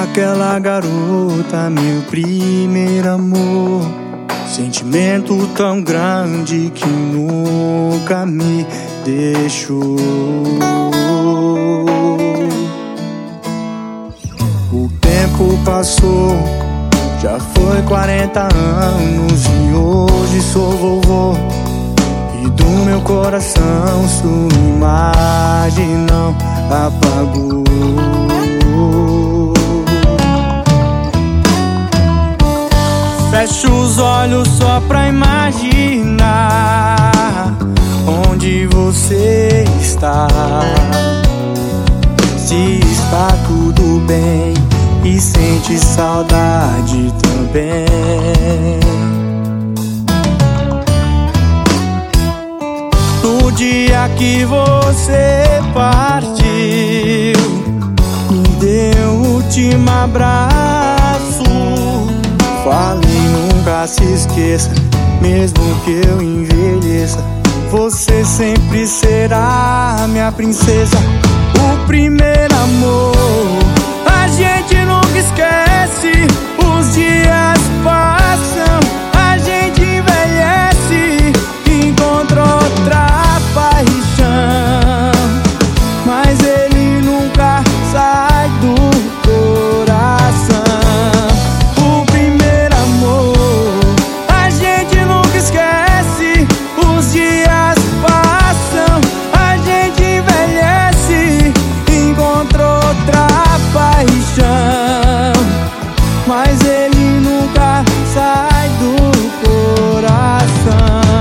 aquela garota, meu primeiro amor. Sentimento tão grande que nunca me deixou. O tempo passou, já foi 40 anos e hoje sou vovô. E do meu coração sua imagem não apagou. Fecho os olhos só pra imaginar onde você está. Se está tudo bem e sente saudade também. No dia que você partiu, me deu o último abraço. Falei, nunca se esqueça, mesmo que eu envelheça, você sempre será minha princesa. O primeiro amor, a gente nunca esquece. Os dias passam, a gente envelhece, encontra outra paixão, mas ele nunca sai do coração. O primeiro amor, a gente nunca esquece. Os dias passam, a gente envelhece, encontra outra paixão, mas ele nunca sai do coração.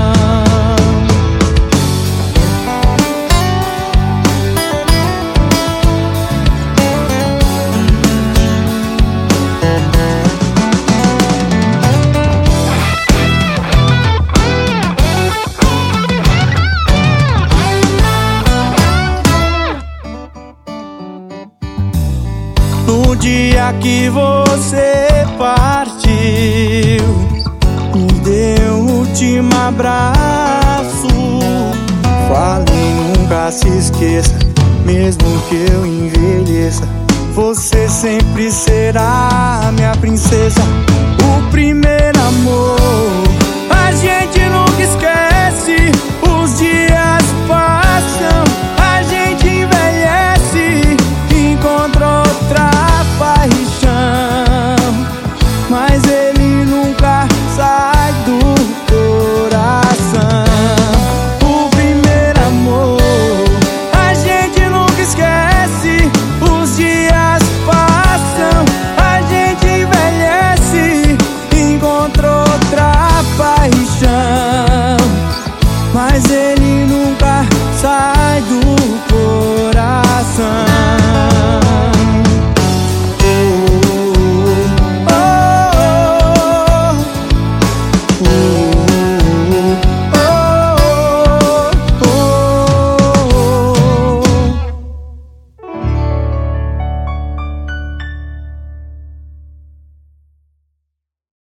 No dia que você partiu, me deu o último abraço. Falei, nunca se esqueça, mesmo que eu envelheça, você sempre será minha princesa. O primeiro amor, a gente nunca esquece. Os dias